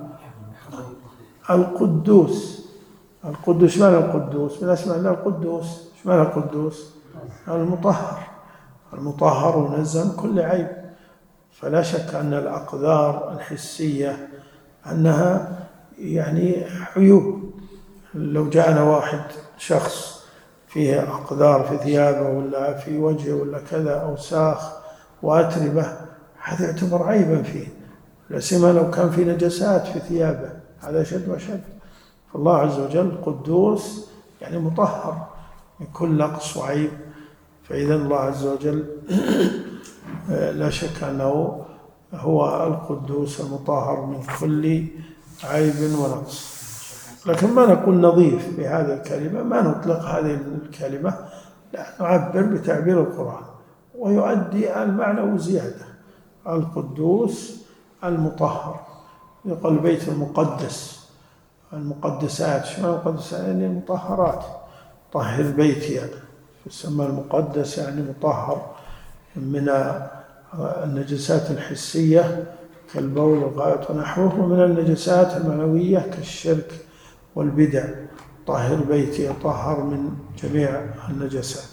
القدوس. القدوس، معنى القدوس؟ من أسماء الله القدوس. ايش معنى القدوس؟ المطهر. المطهر منزه من كل عيب. فلا شك أن الأقدار الحسية أنها يعني عيوب. لو جاءنا واحد شخص فيه أقدار في ثيابه ولا في وجهه ولا كذا أوساخ وأتربة، هذا يعتبر عيبا فيه، لا سيما لو كان في نجسات في ثيابه، هذا شد وشد. فالله عز وجل قدوس يعني مطهر من كل نقص وعيب. فإذا الله عز وجل لا شك أنه هو القدوس المطهر من كل عيب ونقص. لكن ما نقول نظيف بهذه الكلمة، ما نطلق هذه الكلمة، لا، نعبر بتعبير القرآن ويؤدي المعنى زيادة. القدوس المطهر، يقول البيت المقدس. المقدسات، شو المقدسات؟ يعني المطهرات. طهر بيتي يعني. يسمى المقدس يعني مطهر من النجسات الحسية كالبول والغائط ونحوه، ومن النجسات المعنوية كالشرك والبدع. طهر بيتي، طهر من جميع النجسات.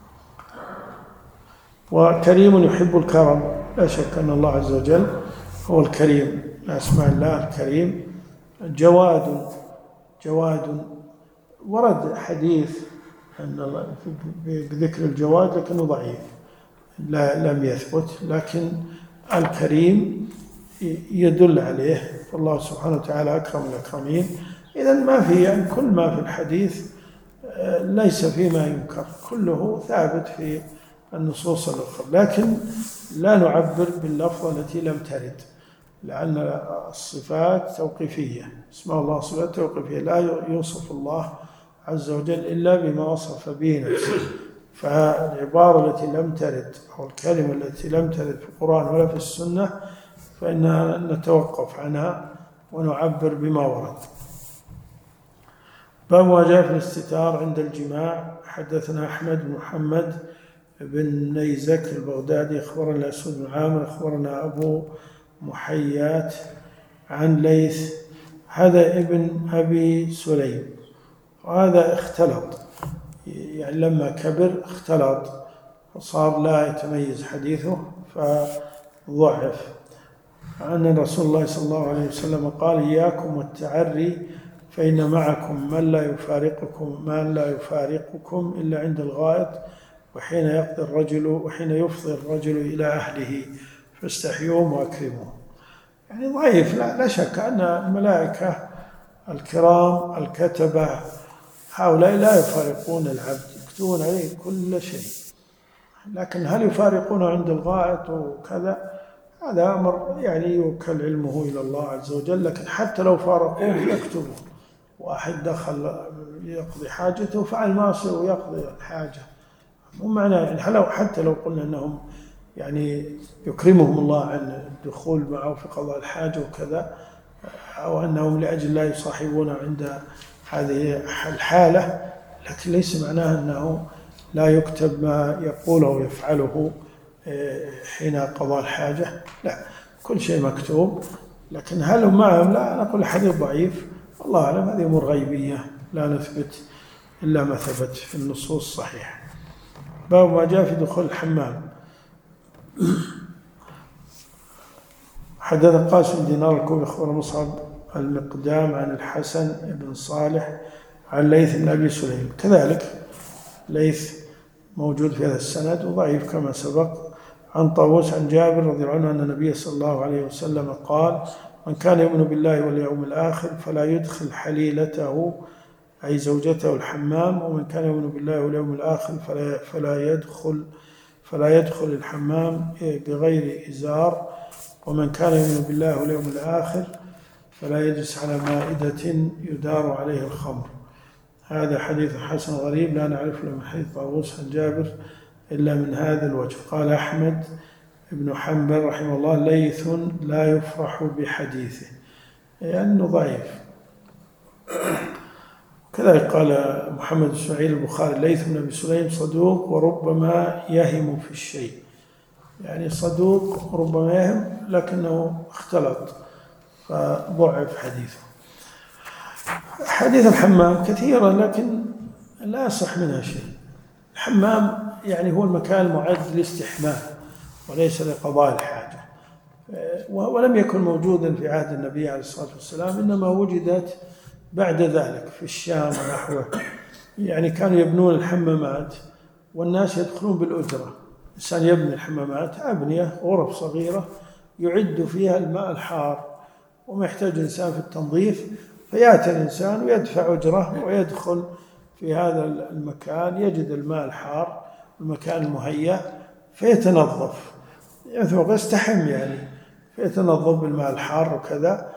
وكريم يحب الكرم. لا شك أن الله عز وجل هو الكريم، من أسماء الله الكريم. جواد. جواد ورد حديث أن بذكر الجواد لكنه ضعيف، لا لم يثبت، لكن الكريم يدل عليه. فالله سبحانه وتعالى أكرم الأكرمين. إذن ما في يعني كل ما في الحديث ليس فيما ينكر، كله ثابت في النصوص الأخرى، لكن لا نعبر باللفظة التي لم ترد، لأن الصفات توقيفية. اسم الله صفات توقيفية، لا يوصف الله عز وجل إلا بما وصف به نفسه. فالعبارة التي لم ترد أو الكلمة التي لم ترد في القرآن ولا في السنة فإننا نتوقف عنها ونعبر بما ورد. باب ما جاء في الاستتار عند الجماع. حدثنا أحمد بن محمد بن نيزك البغدادي أخبرنا أسود بن عامر أخبرنا أبو محيات عن ليث، هذا ابن أبي سليم، وهذا اختلط، يعني لما كبر اختلط فصار لا يتميز حديثه فضعف. أن رسول الله صلى الله عليه وسلم قال: إياكم والتعري فإن معكم من لا يفارقكم من لا يفارقكم إلا عند الغائط وحين يقضي الرجل وحين يفضي الرجل إلى أهله فاستحيوهم وأكرموهم. يعني ضعيف. لا, لا شك أن الملائكة الكرام الكتبة هؤلاء لا يفارقون العبد، يكتبون عليه كل شيء، لكن هل يفارقون عند الغائط وكذا؟ هذا أمر يعني يوكل علمه إلى الله عز وجل. لكن حتى لو فارقوه يكتبون. واحد دخل يقضي حاجته فعل معصية ويقضي الحاجة، مو معنى يعني حتى لو قلنا أنهم يعني يكرمهم الله عن الدخول معه في قضاء الحاجة وكذا، أو أنهم لأجل لا يصاحبون عند هذه الحالة، لكن ليس معناه أنه لا يكتب ما يقوله ويفعله حين قضاء الحاجة. لا، كل شيء مكتوب. لكن هل هم معهم؟ لا، نقول الحديث ضعيف، الله أعلم. هذه أمور غيبية لا نثبت إلا ما ثبت في النصوص الصحيحة. باب ما جاء في دخول الحمام. حدث قاسم دينار الكوفي أخبر مصعب المقدام عن الحسن بن صالح عن ليث بن أبي سليم، كذلك ليث موجود في هذا السند وضعيف كما سبق. عن طاووس عن جابر رضي الله عنه أن النبي صلى الله عليه وسلم قال: من كان يؤمن بالله واليوم الآخر فلا يدخل حليلته أي زوجته الحمام، ومن كان يؤمن بالله واليوم الآخر فلا, فلا يدخل فلا يدخل الحمام بغير إزار، ومن كان يؤمن بالله واليوم الآخر فلا يجلس على مائدة يدار عليه الخمر. هذا حديث حسن غريب لا نعرف له من حديث طاووس عن جابر إلا من هذا الوجه. قال أحمد بن حنبل رحمه الله: ليث لا يفرح بحديثه، لأنه يعني ضعيف. كذلك قال محمد إسماعيل البخاري الليث بن أبي سليم صدوق وربما يهم في الشيء، يعني صدوق ربما يهم لكنه اختلط فضعف حديثه. حديث الحمام كثيرة لكن لا يصح منها شيء. الحمام يعني هو المكان المعد للاستحمام وليس لقضاء الحاجة، ولم يكن موجودا في عهد النبي عليه الصلاة والسلام، إنما وجدت بعد ذلك في الشام ونحوه. يعني كانوا يبنون الحمامات والناس يدخلون بالأجرة، الإنسان يبني الحمامات أبنية غرف صغيرة يعد فيها الماء الحار وما يحتاج الإنسان في التنظيف، فيأتي الإنسان ويدفع أجرة ويدخل في هذا المكان يجد الماء الحار المكان المهيأ فيتنظف، ثم يستحم يعني فيتنظف بالماء الحار وكذا.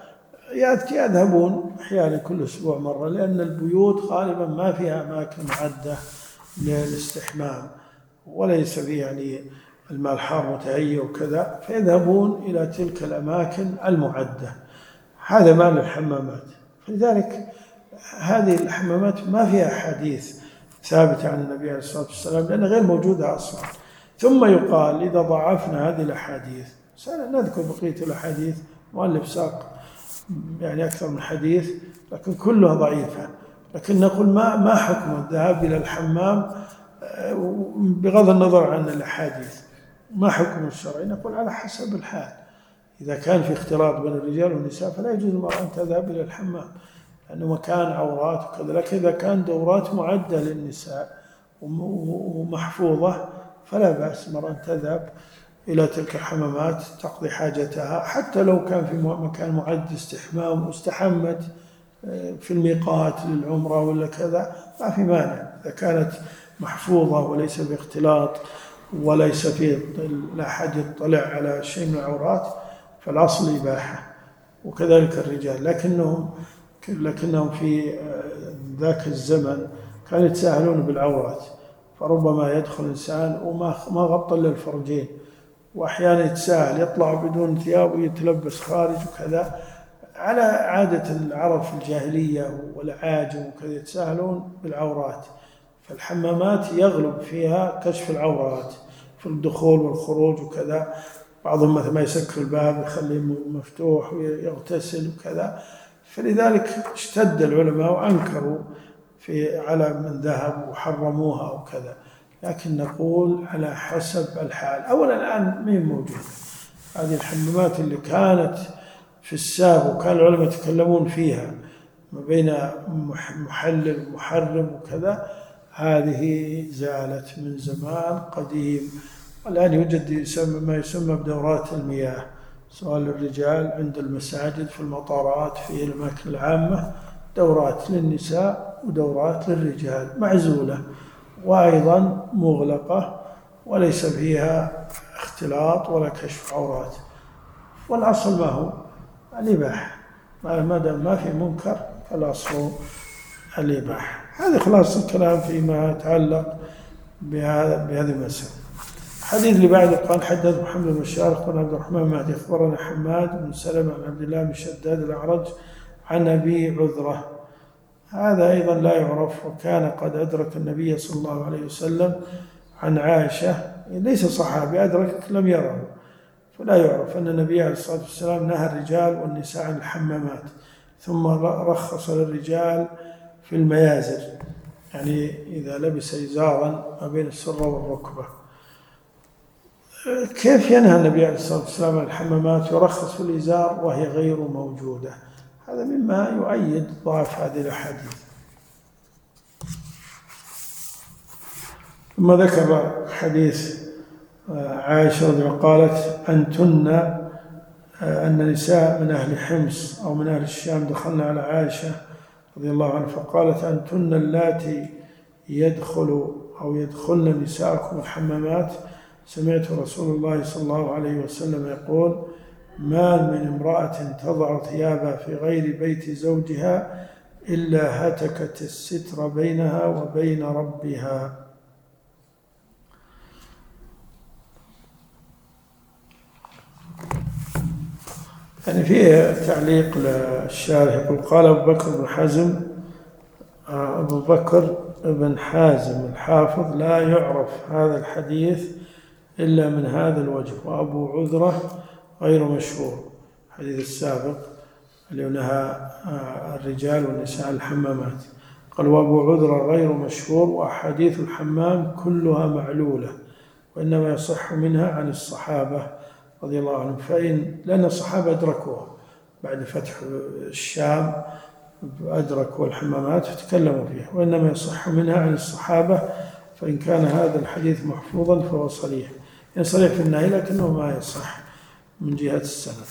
يذهبون أحيانا كل أسبوع مرة، لأن البيوت غالبا ما فيها أماكن معدة للاستحمام وليس فيه يعني الماء الحار متهيئ وكذا، فيذهبون إلى تلك الأماكن المعدة. هذا معنى الحمامات. فلذلك هذه الحمامات ما فيها حديث ثابت عن النبي عليه الصلاة والسلام لأنها غير موجودة أصلا. ثم يقال إذا ضعفنا هذه الأحاديث، سنذكر بقية الأحاديث، مؤلف ساق يعني أكثر من حديث لكن كلها ضعيفة، لكن نقول ما ما حكم الذهاب إلى الحمام بغض النظر عن الأحاديث، ما حكم الشرعي؟ نقول على حسب الحال. إذا كان في اختلاط بين الرجال والنساء فلا يجوز المرأة أن تذهب إلى الحمام لأنه مكان عورات وكذا، لكن إذا كان دورات معدة للنساء ومحفوظة فلا بأس المرأة أن تذهب إلى تلك الحمامات تقضي حاجتها، حتى لو كان في مكان معد استحمام واستحمت في الميقات للعمرة ولا كذا ما في مانع، إذا كانت محفوظة وليس باختلاط وليس فيه لا أحد يطلع على شيء من العورات فالأصل إباحة. وكذلك الرجال، لكنهم لكنهم في ذاك الزمن كانوا يتساهلون بالعورات، فربما يدخل إنسان وما ما غطى إلا الفرجين، وأحيانا يتساهل يطلع بدون ثياب ويتلبس خارج وكذا، على عادة العرب في الجاهلية والعاجم وكذا يتساهلون بالعورات. فالحمامات يغلب فيها كشف العورات في الدخول والخروج وكذا، بعضهم مثلا ما يسكر الباب يخليه مفتوح ويغتسل وكذا، فلذلك اشتد العلماء وأنكروا في على من ذهب وحرموها وكذا. لكن نقول على حسب الحال. أولا الآن مين موجود هذه الحمامات اللي كانت في السابق وكان العلماء يتكلمون فيها ما بين محلل ومحرم وكذا، هذه زالت من زمان قديم. والآن يوجد يسمى ما يسمى بدورات المياه، سواء للرجال عند المساجد في المطارات في الأماكن العامة، دورات للنساء ودورات للرجال معزولة وأيضا مغلقة وليس فيها اختلاط ولا كشف عورات، والأصل ما هو الإباحة، ما دام ما في منكر فالأصل الإباحة. هذا خلاص الكلام فيما يتعلق بهذا بهذه المسألة. الحديث اللي بعده قال حدث محمد بن بشار بن عبد الرحمن مهدي أخبرنا حماد بن سلمة عن عبد الله بن شداد الأعرج عن أبي عذرة، هذا أيضا لا يعرف، وكان قد أدرك النبي صلى الله عليه وسلم عن عائشة، ليس صحابي أدرك لم يره، فلا يعرف أن النبي عليه الصلاة والسلام نهى الرجال والنساء عن الحمامات، ثم رخص للرجال في الميازر، يعني إذا لبس إزارا ما بين السرة والركبة. كيف ينهى النبي عليه الصلاة والسلام عن الحمامات ويرخص في الإزار وهي غير موجودة؟ هذا مما يؤيد ضعف هذه الأحاديث. ثم ذكر حديث عائشة رضي الله عنها قالت أنتن أن نساء من أهل حمص أو من أهل الشام دخلنا على عائشة رضي الله عنها فقالت أنتن اللاتي يدخل أو يدخلن نساءكم الحمامات، سمعت رسول الله صلى الله عليه وسلم يقول ما من امرأة تضع ثيابها في غير بيت زوجها إلا هتكت الستر بينها وبين ربها. يعني فيه تعليق للشارح يقول قال أبو بكر بن حزم أبو بكر بن حازم الحافظ لا يعرف هذا الحديث إلا من هذا الوجه، وأبو عذرة غير مشهور. الحديث السابق اللي نهى الرجال والنساء الحمامات قال وأبو عذرة غير مشهور، وأحاديث الحمام كلها معلولة وإنما يصح منها عن الصحابة رضي الله عنهم، فإن لأن الصحابة أدركوها بعد فتح الشام، أدركوا الحمامات فتكلموا فيها، وإنما يصح منها عن الصحابة، فإن كان هذا الحديث محفوظا فهو صريح، يعني صريح في النهي لكنه ما يصح من جهة السند.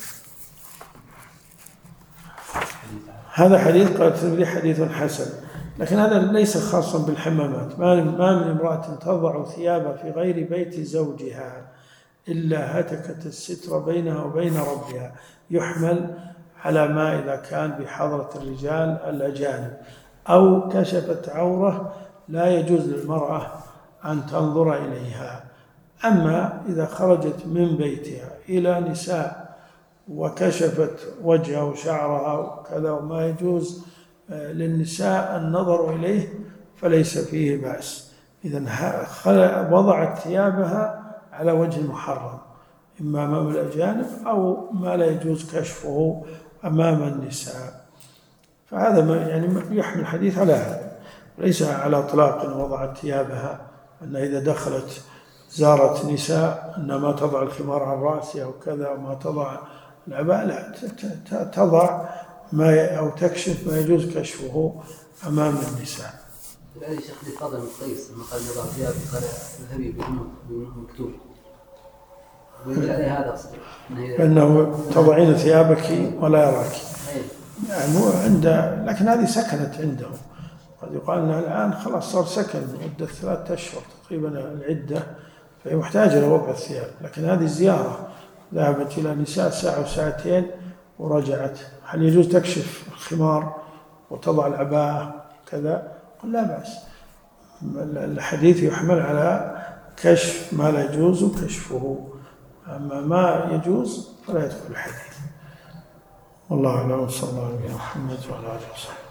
هذا حديث قال الترمذي حديث حسن، لكن هذا ليس خاصا بالحمامات. ما من امرأة تضع ثيابها في غير بيت زوجها إلا هتكت الستر بينها وبين ربها، يحمل على ما إذا كان بحضرة الرجال الأجانب، أو كشفت عورة لا يجوز للمرأة أن تنظر إليها. أما إذا خرجت من بيتها إلى نساء وكشفت وجهها وشعرها وكذا وما يجوز للنساء النظر إليه فليس فيه بأس. إذن وضعت ثيابها على وجه محرم، إما أمام الأجانب أو ما لا يجوز كشفه أمام النساء، فهذا ما يعني يحمل الحديث على هذا، ليس على إطلاق وضعت ثيابها أن إذا دخلت زارت نساء أن ما تضع الخمار عن رأسها أو كذا وما تضع العباءة، لا، تضع ما أو تكشف ما يجوز كشفه أمام النساء. الآن شيخ فاضل بن قيس لما قال نضع ثيابي قال اذهبي بمكتوب، ويدل عليه هذا أنه تضعين ثيابك ولا يراك، يعني مو عنده، لكن هذه سكنت عنده، قد يقال أنها الآن خلاص صار سكن مدة ثلاثة أشهر تقريبا العدة، فهي محتاجة لوضع الثياب، لكن هذه زيارة ذهبت إلى نساء ساعة وساعتين ورجعت، هل يجوز تكشف الخمار وتضع العباءة كذا؟ قل لا بأس. الحديث يحمل على كشف ما لا يجوز كشفه، أما ما يجوز فلا يدخل الحديث. والله أعلم، صلى الله عليه وسلم وعلى آله وصحبه.